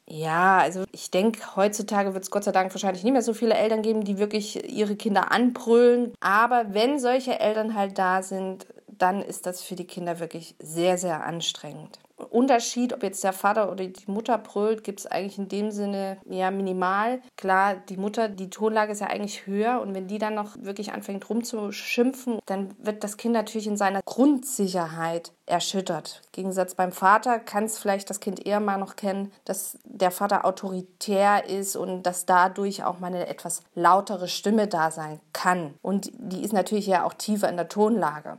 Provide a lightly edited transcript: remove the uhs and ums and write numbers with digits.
Ja, also ich denke, heutzutage wird es Gott sei Dank wahrscheinlich nicht mehr so viele Eltern geben, die wirklich ihre Kinder anbrüllen. Aber wenn solche Eltern halt da sind, dann ist das für die Kinder wirklich sehr, sehr anstrengend. Unterschied, ob jetzt der Vater oder die Mutter brüllt, gibt es eigentlich in dem Sinne ja minimal. Klar, die Mutter, die Tonlage ist ja eigentlich höher und wenn die dann noch wirklich anfängt rumzuschimpfen, dann wird das Kind natürlich in seiner Grundsicherheit erschüttert. Im Gegensatz beim Vater kann es vielleicht das Kind eher mal noch kennen, dass der Vater autoritär ist und dass dadurch auch mal eine etwas lautere Stimme da sein kann. Und die ist natürlich ja auch tiefer in der Tonlage.